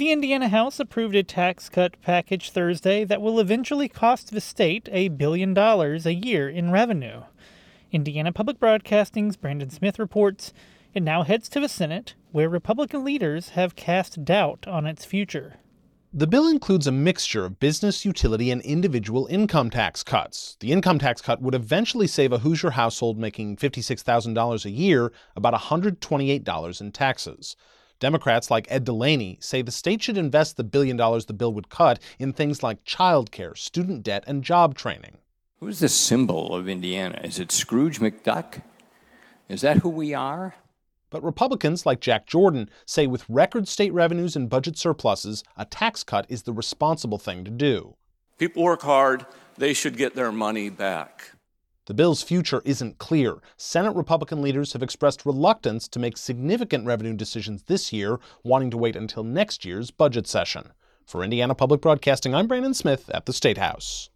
The Indiana House approved a tax cut package Thursday that will eventually cost the state $1 billion a year in revenue. Indiana Public Broadcasting's Brandon Smith reports it now heads to the Senate, where Republican leaders have cast doubt on its future. The bill includes a mixture of business, utility, and individual income tax cuts. The income tax cut would eventually save a Hoosier household making $56,000 a year about $128 in taxes. Democrats like Ed Delaney say the state should invest the $1 billion the bill would cut in things like childcare, student debt, and job training. Who's the symbol of Indiana? Is it Scrooge McDuck? Is that who we are? But Republicans like Jack Jordan say with record state revenues and budget surpluses, a tax cut is the responsible thing to do. People work hard, they should get their money back. The bill's future isn't clear. Senate Republican leaders have expressed reluctance to make significant revenue decisions this year, wanting to wait until next year's budget session. For Indiana Public Broadcasting, I'm Brandon Smith at the State House.